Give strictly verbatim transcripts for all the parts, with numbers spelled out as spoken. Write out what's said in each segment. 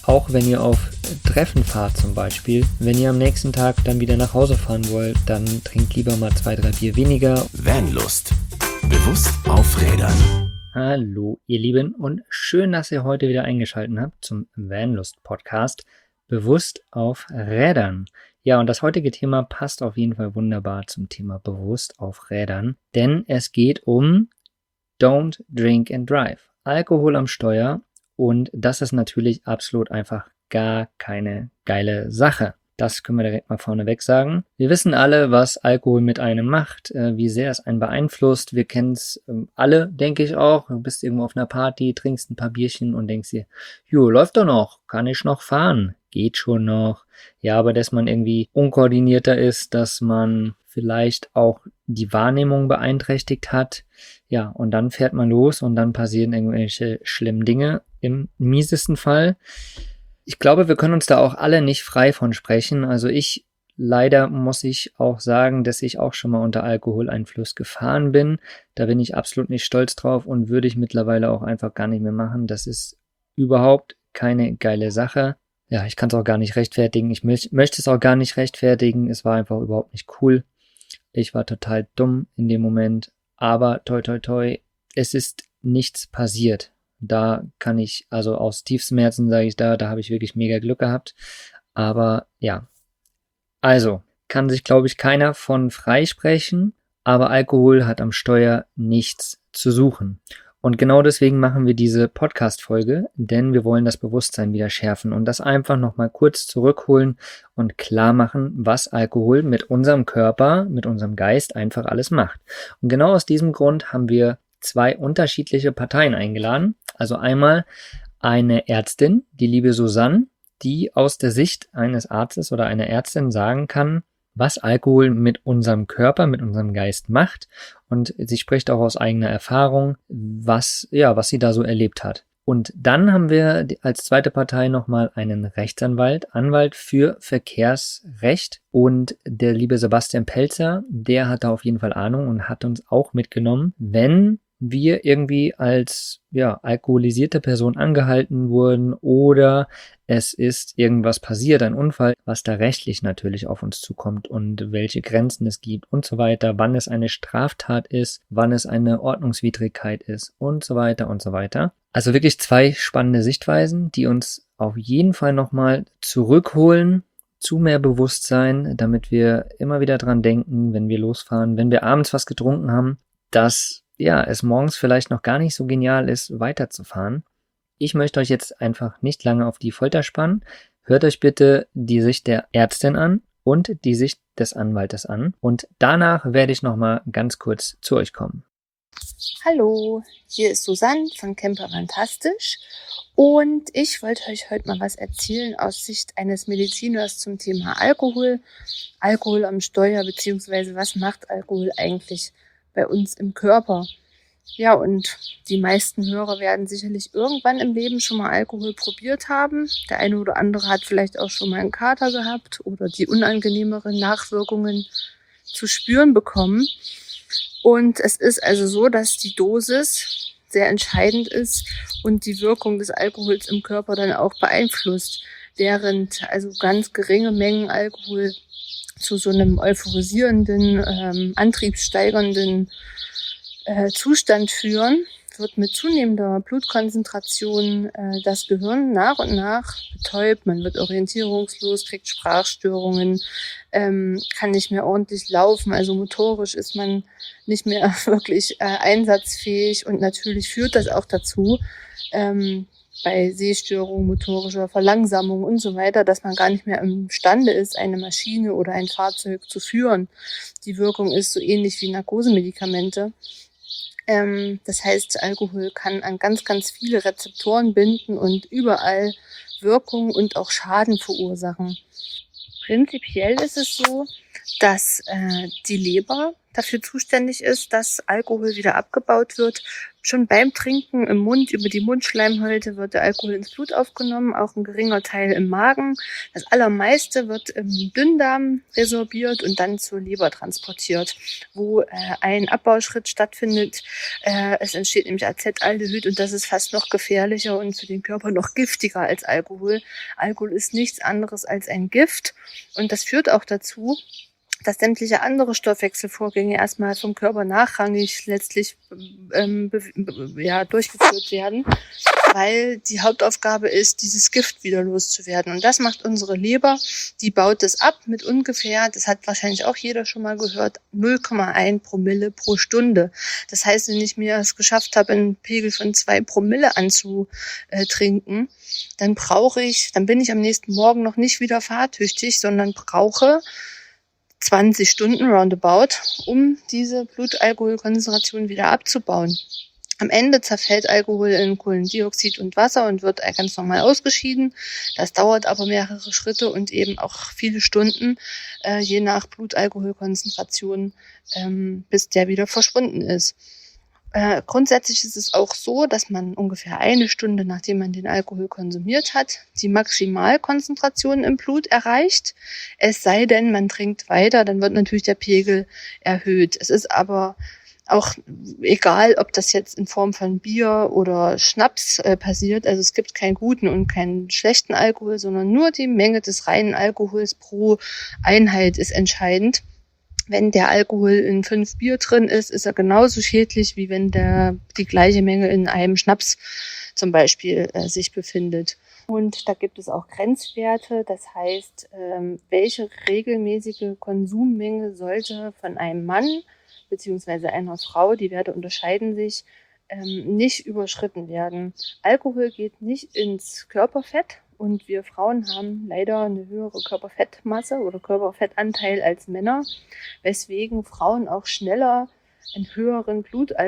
auch wenn ihr auf Treffen fahrt zum Beispiel. Wenn ihr am nächsten Tag dann wieder nach Hause fahren wollt, dann trinkt lieber mal zwei, drei Bier weniger. Vanlust. Bewusst auf Rädern. Hallo ihr Lieben und schön, dass ihr heute wieder eingeschaltet habt zum Vanlust Podcast. Bewusst auf Rädern. Ja, und das heutige Thema passt auf jeden Fall wunderbar zum Thema Bewusst auf Rädern, denn es geht um Don't Drink and Drive. Alkohol am Steuer. Und das ist natürlich absolut einfach gar keine geile Sache. Das können wir direkt mal vorneweg sagen. Wir wissen alle, was Alkohol mit einem macht, äh, wie sehr es einen beeinflusst. Wir kennen es ähm, alle, denke ich auch. Du bist irgendwo auf einer Party, trinkst ein paar Bierchen und denkst dir, jo, läuft doch noch, kann ich noch fahren? Geht schon noch. Ja, aber dass man irgendwie unkoordinierter ist, dass man vielleicht auch die Wahrnehmung beeinträchtigt hat. Ja, und dann fährt man los und dann passieren irgendwelche schlimmen Dinge. Im miesesten Fall. Ich glaube, wir können uns da auch alle nicht frei von sprechen. Also ich, leider muss ich auch sagen, dass ich auch schon mal unter Alkoholeinfluss gefahren bin. Da bin ich absolut nicht stolz drauf und würde ich mittlerweile auch einfach gar nicht mehr machen. Das ist überhaupt keine geile Sache. Ja, ich kann es auch gar nicht rechtfertigen. Ich möch, möchte es auch gar nicht rechtfertigen. Es war einfach überhaupt nicht cool. Ich war total dumm in dem Moment. Aber toi toi toi, es ist nichts passiert. Da kann ich, also aus tiefstem Herzen sage ich da, da habe ich wirklich mega Glück gehabt. Aber ja, also kann sich, glaube ich, keiner von freisprechen, aber Alkohol hat am Steuer nichts zu suchen. Und genau deswegen machen wir diese Podcast-Folge, denn wir wollen das Bewusstsein wieder schärfen und das einfach nochmal kurz zurückholen und klar machen, was Alkohol mit unserem Körper, mit unserem Geist einfach alles macht. Und genau aus diesem Grund haben wir zwei unterschiedliche Parteien eingeladen. Also einmal eine Ärztin, die liebe Susanne, die aus der Sicht eines Arztes oder einer Ärztin sagen kann, was Alkohol mit unserem Körper, mit unserem Geist macht. Und sie spricht auch aus eigener Erfahrung, was, ja, was sie da so erlebt hat. Und dann haben wir als zweite Partei nochmal einen Rechtsanwalt, Anwalt für Verkehrsrecht. Und der liebe Sebastian Pelzer, der hat da auf jeden Fall Ahnung und hat uns auch mitgenommen, wenn wir irgendwie als ja, alkoholisierte Person angehalten wurden oder es ist irgendwas passiert, ein Unfall, was da rechtlich natürlich auf uns zukommt und welche Grenzen es gibt und so weiter, wann es eine Straftat ist, wann es eine Ordnungswidrigkeit ist und so weiter und so weiter. Also wirklich zwei spannende Sichtweisen, die uns auf jeden Fall nochmal zurückholen zu mehr Bewusstsein, damit wir immer wieder dran denken, wenn wir losfahren, wenn wir abends was getrunken haben, dass ja, es morgens vielleicht noch gar nicht so genial ist, weiterzufahren. Ich möchte euch jetzt einfach nicht lange auf die Folter spannen. Hört euch bitte die Sicht der Ärztin an und die Sicht des Anwaltes an. Und danach werde ich nochmal ganz kurz zu euch kommen. Hallo, hier ist Susanne von Camper Fantastisch und ich wollte euch heute mal was erzählen aus Sicht eines Mediziners zum Thema Alkohol. Alkohol am Steuer, beziehungsweise was macht Alkohol eigentlich bei uns im Körper. Ja, und die meisten Hörer werden sicherlich irgendwann im Leben schon mal Alkohol probiert haben. Der eine oder andere hat vielleicht auch schon mal einen Kater gehabt oder die unangenehmeren Nachwirkungen zu spüren bekommen. Und es ist also so, dass die Dosis sehr entscheidend ist und die Wirkung des Alkohols im Körper dann auch beeinflusst. Während also ganz geringe Mengen Alkohol zu so einem euphorisierenden, ähm, antriebssteigernden äh, Zustand führen, wird mit zunehmender Blutkonzentration äh, das Gehirn nach und nach betäubt. Man wird orientierungslos, kriegt Sprachstörungen, ähm, kann nicht mehr ordentlich laufen. Also motorisch ist man nicht mehr wirklich äh, einsatzfähig und natürlich führt das auch dazu, ähm, bei Sehstörungen, motorischer Verlangsamung und so weiter, dass man gar nicht mehr imstande ist, eine Maschine oder ein Fahrzeug zu führen. Die Wirkung ist so ähnlich wie Narkosemedikamente. Ähm, das heißt, Alkohol kann an ganz, ganz viele Rezeptoren binden und überall Wirkung und auch Schaden verursachen. Prinzipiell ist es so, dass äh, die Leber dafür zuständig ist, dass Alkohol wieder abgebaut wird. Schon beim Trinken im Mund, über die Mundschleimhäute wird der Alkohol ins Blut aufgenommen, auch ein geringer Teil im Magen. Das allermeiste wird im Dünndarm resorbiert und dann zur Leber transportiert, wo äh, ein Abbauschritt stattfindet. Äh, es entsteht nämlich Acetaldehyd und das ist fast noch gefährlicher und für den Körper noch giftiger als Alkohol. Alkohol ist nichts anderes als ein Gift und das führt auch dazu, dass sämtliche andere Stoffwechselvorgänge erstmal vom Körper nachrangig letztlich ähm, be- be- ja, durchgeführt werden, weil die Hauptaufgabe ist, dieses Gift wieder loszuwerden. Und das macht unsere Leber, die baut es ab mit ungefähr, das hat wahrscheinlich auch jeder schon mal gehört, null Komma eins Promille pro Stunde. Das heißt, wenn ich mir es geschafft habe, einen Pegel von zwei Promille anzutrinken, dann brauche ich, dann bin ich am nächsten Morgen noch nicht wieder fahrtüchtig, sondern brauche zwanzig Stunden roundabout, um diese Blutalkoholkonzentration wieder abzubauen. Am Ende zerfällt Alkohol in Kohlendioxid und Wasser und wird ganz normal ausgeschieden. Das dauert aber mehrere Schritte und eben auch viele Stunden, äh, je nach Blutalkoholkonzentration, ähm, bis der wieder verschwunden ist. Äh, grundsätzlich ist es auch so, dass man ungefähr eine Stunde, nachdem man den Alkohol konsumiert hat, die Maximalkonzentration im Blut erreicht. Es sei denn, man trinkt weiter, dann wird natürlich der Pegel erhöht. Es ist aber auch egal, ob das jetzt in Form von Bier oder Schnaps äh, passiert. Also es gibt keinen guten und keinen schlechten Alkohol, sondern nur die Menge des reinen Alkohols pro Einheit ist entscheidend. Wenn der Alkohol in fünf Bier drin ist, ist er genauso schädlich, wie wenn der die gleiche Menge in einem Schnaps zum Beispiel äh, sich befindet. Und da gibt es auch Grenzwerte, das heißt, ähm, welche regelmäßige Konsummenge sollte von einem Mann bzw. einer Frau, die Werte unterscheiden sich, ähm, nicht überschritten werden. Alkohol geht nicht ins Körperfett. Und wir Frauen haben leider eine höhere Körperfettmasse oder Körperfettanteil als Männer, weswegen Frauen auch schneller einen höheren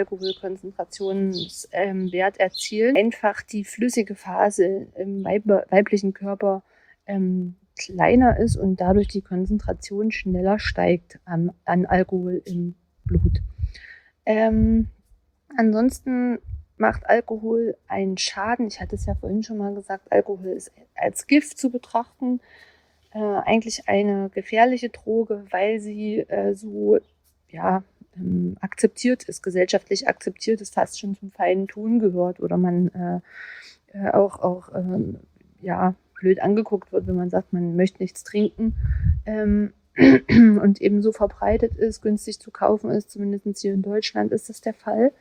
Blutalkoholkonzentrationswert erzielen. Einfach die flüssige Phase im Weib- weiblichen Körper ähm, kleiner ist und dadurch die Konzentration schneller steigt an, an Alkohol im Blut. Ähm, ansonsten macht Alkohol einen Schaden. Ich hatte es ja vorhin schon mal gesagt, Alkohol ist als Gift zu betrachten. Äh, eigentlich eine gefährliche Droge, weil sie äh, so ja, ähm, akzeptiert ist, gesellschaftlich akzeptiert ist, fast schon zum feinen Ton gehört oder man äh, äh, auch, auch ähm, ja, blöd angeguckt wird, wenn man sagt, man möchte nichts trinken. Ähm, und eben so verbreitet ist, günstig zu kaufen ist, zumindest hier in Deutschland ist das der Fall.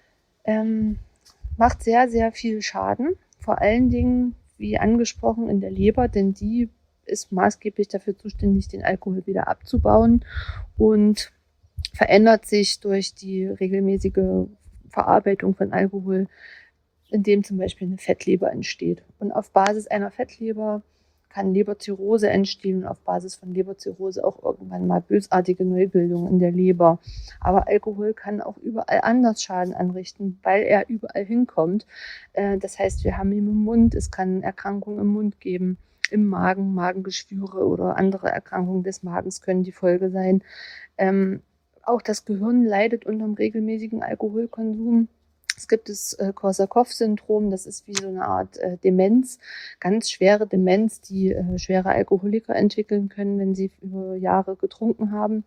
Ähm, macht sehr, sehr viel Schaden. Vor allen Dingen, wie angesprochen, in der Leber, denn die ist maßgeblich dafür zuständig, den Alkohol wieder abzubauen und verändert sich durch die regelmäßige Verarbeitung von Alkohol, indem zum Beispiel eine Fettleber entsteht. Und auf Basis einer Fettleber kann Leberzirrhose entstehen und auf Basis von Leberzirrhose auch irgendwann mal bösartige Neubildungen in der Leber. Aber Alkohol kann auch überall anders Schaden anrichten, weil er überall hinkommt. Das heißt, wir haben ihn im Mund, es kann Erkrankungen im Mund geben, im Magen, Magengeschwüre oder andere Erkrankungen des Magens können die Folge sein. Ähm, auch das Gehirn leidet unter dem regelmäßigen Alkoholkonsum. Es gibt das äh, Korsakow-Syndrom, das ist wie so eine Art äh, Demenz, ganz schwere Demenz, die äh, schwere Alkoholiker entwickeln können, wenn sie über Jahre getrunken haben.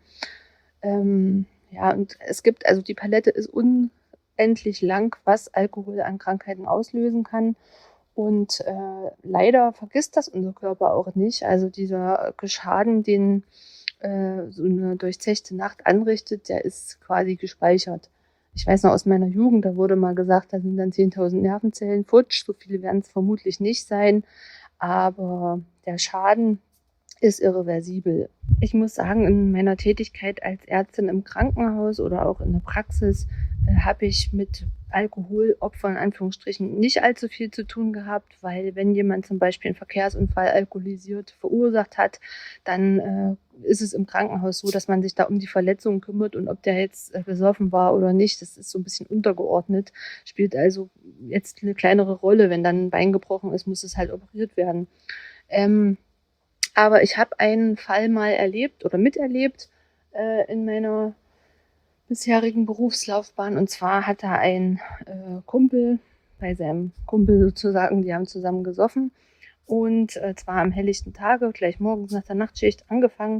Ähm, ja, und es gibt, also die Palette ist unendlich lang, was Alkohol an Krankheiten auslösen kann. Und äh, leider vergisst das unser Körper auch nicht. Also dieser Schaden, den äh, so eine durchzechte Nacht anrichtet, der ist quasi gespeichert. Ich weiß noch aus meiner Jugend, da wurde mal gesagt, da sind dann zehntausend Nervenzellen futsch. So viele werden es vermutlich nicht sein. Aber der Schaden ist irreversibel. Ich muss sagen, in meiner Tätigkeit als Ärztin im Krankenhaus oder auch in der Praxis äh, habe ich mit Alkoholopfern in Anführungsstrichen nicht allzu viel zu tun gehabt, weil wenn jemand zum Beispiel einen Verkehrsunfall alkoholisiert verursacht hat, dann äh, ist es im Krankenhaus so, dass man sich da um die Verletzungen kümmert und ob der jetzt äh, besoffen war oder nicht, das ist so ein bisschen untergeordnet, spielt also jetzt eine kleinere Rolle. Wenn dann ein Bein gebrochen ist, muss es halt operiert werden. Ähm, aber ich habe einen Fall mal erlebt oder miterlebt äh, in meiner bisherigen Berufslaufbahn. Und zwar hat er ein äh, Kumpel, bei seinem Kumpel sozusagen, die haben zusammen gesoffen. Und äh, zwar am helllichten Tage, gleich morgens nach der Nachtschicht angefangen.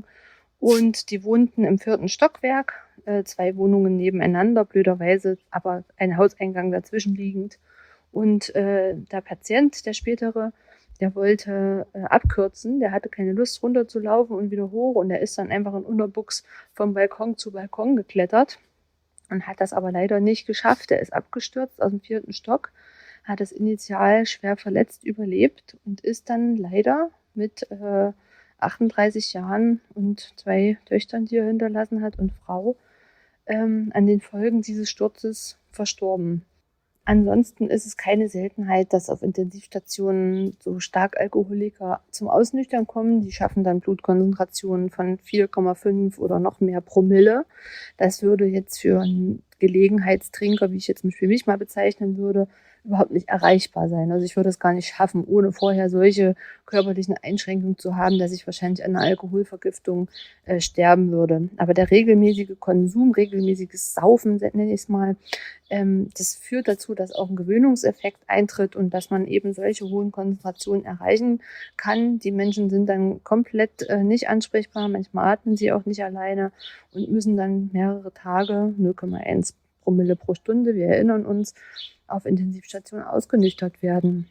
Und die wohnten im vierten Stockwerk, äh, zwei Wohnungen nebeneinander, blöderweise, aber ein Hauseingang dazwischen liegend. Und äh, der Patient, der spätere, der wollte äh, abkürzen, der hatte keine Lust runterzulaufen und wieder hoch und der ist dann einfach in Unterbuchs vom Balkon zu Balkon geklettert und hat das aber leider nicht geschafft. Der ist abgestürzt aus dem vierten Stock, hat es initial schwer verletzt überlebt und ist dann leider mit äh, achtunddreißig Jahren und zwei Töchtern, die er hinterlassen hat und Frau, ähm, an den Folgen dieses Sturzes verstorben. Ansonsten ist es keine Seltenheit, dass auf Intensivstationen so Starkalkoholiker zum Ausnüchtern kommen. Die schaffen dann Blutkonzentrationen von vier Komma fünf oder noch mehr Promille. Das würde jetzt für einen Gelegenheitstrinker, wie ich jetzt für mich mal bezeichnen würde, überhaupt nicht erreichbar sein. Also ich würde es gar nicht schaffen, ohne vorher solche körperlichen Einschränkungen zu haben, dass ich wahrscheinlich an einer Alkoholvergiftung äh, sterben würde. Aber der regelmäßige Konsum, regelmäßiges Saufen, nenne ich es mal, ähm, das führt dazu, dass auch ein Gewöhnungseffekt eintritt und dass man eben solche hohen Konzentrationen erreichen kann. Die Menschen sind dann komplett äh, nicht ansprechbar, manchmal atmen sie auch nicht alleine und müssen dann mehrere Tage, null Komma eins Promille pro Stunde, wir erinnern uns, auf Intensivstationen ausgenüchtert werden.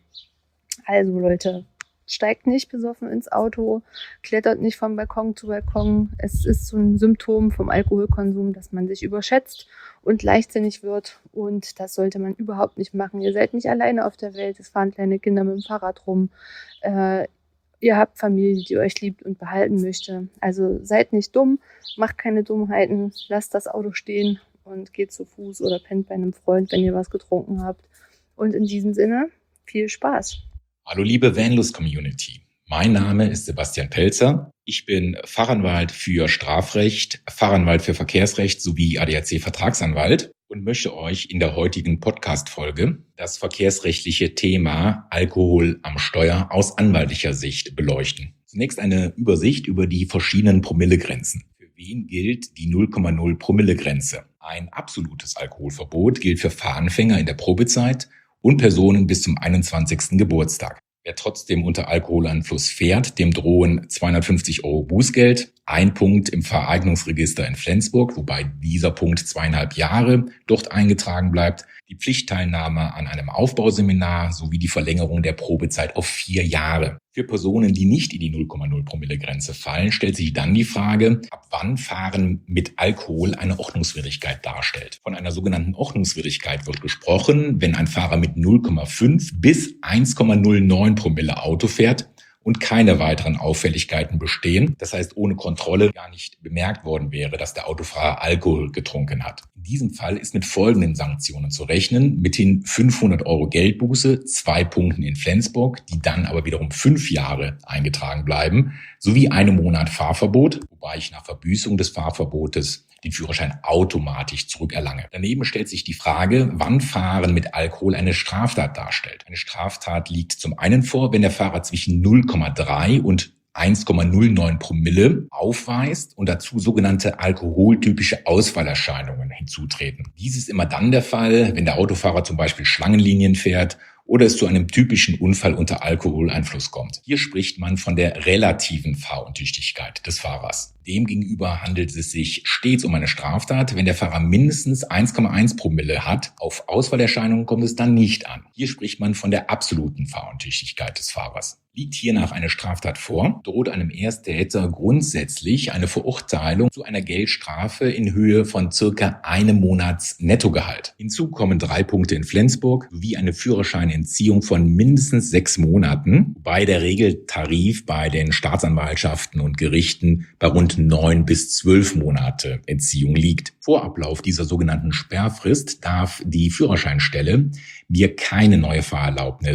Also Leute, steigt nicht besoffen ins Auto, klettert nicht vom Balkon zu Balkon. Es ist so ein Symptom vom Alkoholkonsum, dass man sich überschätzt und leichtsinnig wird. Und das sollte man überhaupt nicht machen. Ihr seid nicht alleine auf der Welt. Es fahren kleine Kinder mit dem Fahrrad rum. Äh, ihr habt Familie, die euch liebt und behalten möchte. Also seid nicht dumm, macht keine Dummheiten, lasst das Auto stehen und geht zu Fuß oder pennt bei einem Freund, wenn ihr was getrunken habt. Und in diesem Sinne, viel Spaß. Hallo liebe Vanlust-Community. Mein Name ist Sebastian Pelzer. Ich bin Fachanwalt für Strafrecht, Fachanwalt für Verkehrsrecht sowie A D A C-Vertragsanwalt und möchte euch in der heutigen Podcast-Folge das verkehrsrechtliche Thema Alkohol am Steuer aus anwaltlicher Sicht beleuchten. Zunächst eine Übersicht über die verschiedenen Promillegrenzen. Für wen gilt die null Komma null Promille-Grenze? Ein absolutes Alkoholverbot gilt für Fahranfänger in der Probezeit und Personen bis zum einundzwanzigsten Geburtstag. Wer trotzdem unter Alkoholeinfluss fährt, dem drohen zweihundertfünfzig Euro Bußgeld, ein Punkt im Fahreignungsregister in Flensburg, wobei dieser Punkt zweieinhalb Jahre dort eingetragen bleibt, die Pflichtteilnahme an einem Aufbauseminar sowie die Verlängerung der Probezeit auf vier Jahre. Für Personen, die nicht in die null Komma null Promille Grenze fallen, stellt sich dann die Frage, ab wann Fahren mit Alkohol eine Ordnungswidrigkeit darstellt. Von einer sogenannten Ordnungswidrigkeit wird gesprochen, wenn ein Fahrer mit null Komma fünf bis eins Komma null neun Promille Auto fährt und keine weiteren Auffälligkeiten bestehen, das heißt ohne Kontrolle gar nicht bemerkt worden wäre, dass der Autofahrer Alkohol getrunken hat. In diesem Fall ist mit folgenden Sanktionen zu rechnen: mithin fünfhundert Euro Geldbuße, zwei Punkten in Flensburg, die dann aber wiederum fünf Jahre eingetragen bleiben, sowie einem Monat Fahrverbot, wobei ich nach Verbüßung des Fahrverbotes den Führerschein automatisch zurückerlange. Daneben stellt sich die Frage, wann Fahren mit Alkohol eine Straftat darstellt. Eine Straftat liegt zum einen vor, wenn der Fahrer zwischen null Komma drei und eins Komma null neun Promille aufweist und dazu sogenannte alkoholtypische Ausfallerscheinungen hinzutreten. Dies ist immer dann der Fall, wenn der Autofahrer zum Beispiel Schlangenlinien fährt oder es zu einem typischen Unfall unter Alkoholeinfluss kommt. Hier spricht man von der relativen Fahruntüchtigkeit des Fahrers. Demgegenüber handelt es sich stets um eine Straftat, wenn der Fahrer mindestens eins Komma eins Promille hat. Auf Ausfallerscheinungen kommt es dann nicht an. Hier spricht man von der absoluten Fahruntüchtigkeit des Fahrers. Liegt hiernach eine Straftat vor, droht einem Ersttäter grundsätzlich eine Verurteilung zu einer Geldstrafe in Höhe von circa einem Monats Nettogehalt. Hinzu kommen drei Punkte in Flensburg sowie eine Führerscheinentziehung von mindestens sechs Monaten, wobei der Regeltarif bei den Staatsanwaltschaften und Gerichten bei rund neun bis zwölf Monate Entziehung liegt. Vor Ablauf dieser sogenannten Sperrfrist darf die Führerscheinstelle mir keine neue Fahrerlaubnis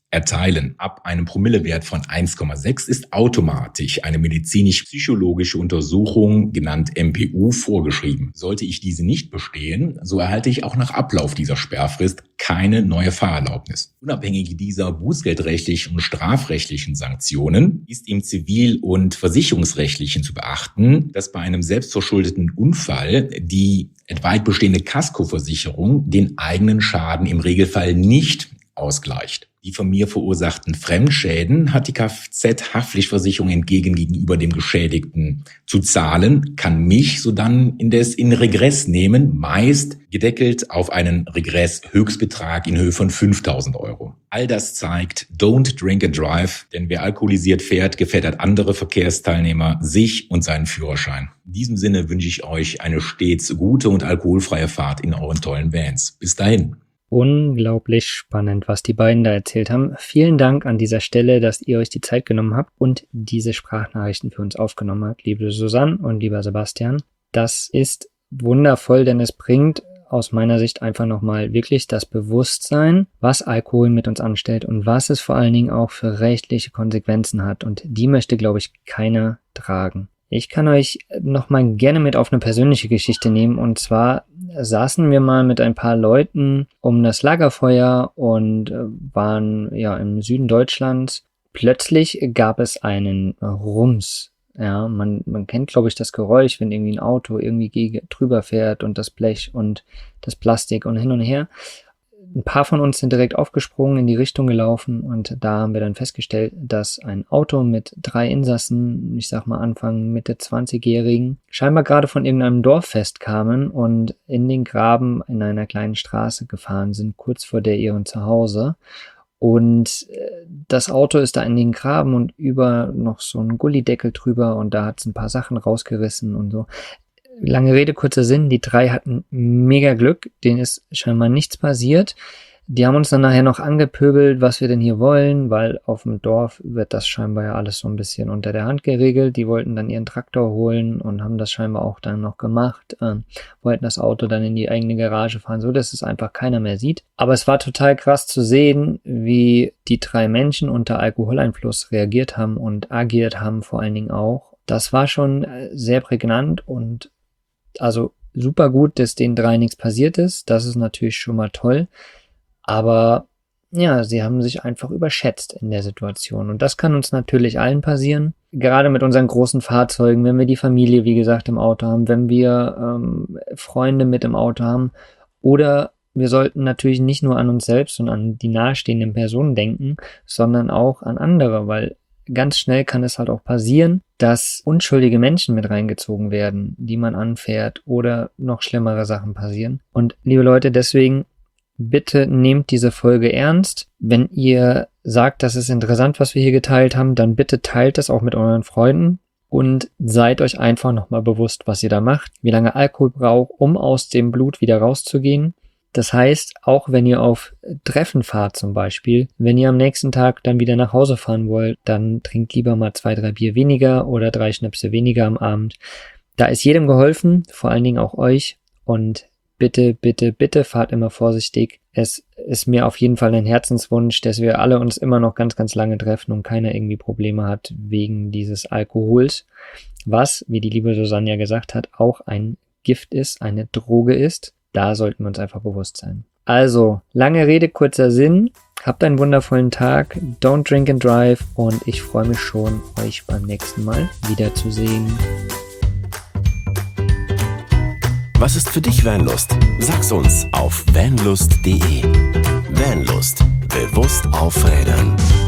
erteilen. Ab einem Promillewert von eins Komma sechs ist automatisch eine medizinisch-psychologische Untersuchung, genannt M P U, vorgeschrieben. Sollte ich diese nicht bestehen, so erhalte ich auch nach Ablauf dieser Sperrfrist keine neue Fahrerlaubnis. Unabhängig dieser bußgeldrechtlichen und strafrechtlichen Sanktionen ist im zivil- und versicherungsrechtlichen zu beachten, dass bei einem selbstverschuldeten Unfall die etwaig bestehende Kaskoversicherung den eigenen Schaden im Regelfall nicht ausgleicht. Die von mir verursachten Fremdschäden hat die Kfz-Haftpflichtversicherung entgegen gegenüber dem Geschädigten zu zahlen, kann mich sodann indes in Regress nehmen, meist gedeckelt auf einen Regress-Höchstbetrag in Höhe von fünftausend Euro. All das zeigt, don't drink and drive, denn wer alkoholisiert fährt, gefährdet andere Verkehrsteilnehmer, sich und seinen Führerschein. In diesem Sinne wünsche ich euch eine stets gute und alkoholfreie Fahrt in euren tollen Vans. Bis dahin. Unglaublich spannend, was die beiden da erzählt haben. Vielen Dank an dieser Stelle, dass ihr euch die Zeit genommen habt und diese Sprachnachrichten für uns aufgenommen habt, liebe Susanne und lieber Sebastian. Das ist wundervoll, denn es bringt aus meiner Sicht einfach nochmal wirklich das Bewusstsein, was Alkohol mit uns anstellt und was es vor allen Dingen auch für rechtliche Konsequenzen hat. Und die möchte, glaube ich, keiner tragen. Ich kann euch nochmal gerne mit auf eine persönliche Geschichte nehmen, und zwar saßen wir mal mit ein paar Leuten um das Lagerfeuer und waren ja im Süden Deutschlands. Plötzlich gab es einen Rums. Ja, man, man kennt, glaube ich, das Geräusch, wenn irgendwie ein Auto irgendwie gegen, drüber fährt und das Blech und das Plastik und hin und her. Ein paar von uns sind direkt aufgesprungen, in die Richtung gelaufen, und da haben wir dann festgestellt, dass ein Auto mit drei Insassen, ich sag mal Anfang, Mitte zwanzigjährigen, scheinbar gerade von irgendeinem Dorffest kamen und in den Graben in einer kleinen Straße gefahren sind, kurz vor der ihren Zuhause. Und das Auto ist da in den Graben und über noch so ein Gullideckel drüber, und da hat es ein paar Sachen rausgerissen und so. Lange Rede, kurzer Sinn, die drei hatten mega Glück, denen ist scheinbar nichts passiert. Die haben uns dann nachher noch angepöbelt, was wir denn hier wollen, weil auf dem Dorf wird das scheinbar ja alles so ein bisschen unter der Hand geregelt. Die wollten dann ihren Traktor holen und haben das scheinbar auch dann noch gemacht, ähm, wollten das Auto dann in die eigene Garage fahren, so dass es einfach keiner mehr sieht. Aber es war total krass zu sehen, wie die drei Menschen unter Alkoholeinfluss reagiert haben und agiert haben, vor allen Dingen auch. Das war schon sehr prägnant und also super gut, dass den drei nichts passiert ist. Das ist natürlich schon mal toll. Aber ja, sie haben sich einfach überschätzt in der Situation. Und das kann uns natürlich allen passieren. Gerade mit unseren großen Fahrzeugen, wenn wir die Familie, wie gesagt, im Auto haben, wenn wir ähm, Freunde mit im Auto haben. Oder wir sollten natürlich nicht nur an uns selbst und an die nahestehenden Personen denken, sondern auch an andere, weil ganz schnell kann es halt auch passieren, dass unschuldige Menschen mit reingezogen werden, die man anfährt, oder noch schlimmere Sachen passieren. Und liebe Leute, deswegen bitte nehmt diese Folge ernst. Wenn ihr sagt, das ist interessant, was wir hier geteilt haben, dann bitte teilt es auch mit euren Freunden und seid euch einfach nochmal bewusst, was ihr da macht, wie lange Alkohol braucht, um aus dem Blut wieder rauszugehen. Das heißt, auch wenn ihr auf Treffen fahrt zum Beispiel, wenn ihr am nächsten Tag dann wieder nach Hause fahren wollt, dann trinkt lieber mal zwei, drei Bier weniger oder drei Schnäpse weniger am Abend. Da ist jedem geholfen, vor allen Dingen auch euch. Und bitte, bitte, bitte fahrt immer vorsichtig. Es ist mir auf jeden Fall ein Herzenswunsch, dass wir alle uns immer noch ganz, ganz lange treffen und keiner irgendwie Probleme hat wegen dieses Alkohols, was, wie die liebe Susanne ja gesagt hat, auch ein Gift ist, eine Droge ist. Da sollten wir uns einfach bewusst sein. Also, lange Rede, kurzer Sinn. Habt einen wundervollen Tag. Don't drink and drive. Und ich freue mich schon, euch beim nächsten Mal wiederzusehen. Was ist für dich Vanlust? Sag's uns auf vanlust punkt de. Vanlust. Bewusst aufrädern.